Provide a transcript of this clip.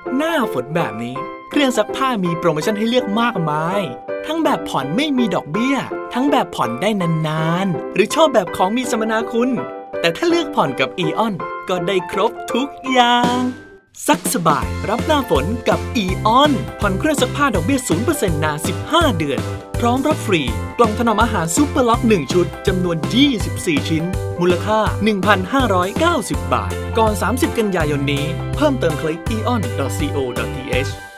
หน้าฝนแบบนี้เครื่องซักผ้ามีโปรโมชั่นให้เลือกมากมายทั้งแบบผ่อนไม่มีดอกเบี้ยทั้งแบบผ่อนได้นานๆหรือชอบแบบของมีสมนาคุณแต่ถ้าเลือกผ่อนกับ Aeon ก็ได้ครบทุกอย่างซักสบายรับหน้าฝนกับ Aeon ผ่อนเครื่องซักผ้าดอกเบี้ย 0% นาน15 เดือนพร้อมรับฟรีกล่องถนอมอาหารซุปเปอร์ล็อก1ชุดจำนวน24ชิ้นมูลค่า 1,590 บาทก่อน30 กันยายนนี้เพิ่มเติมคลิก aeon.co.th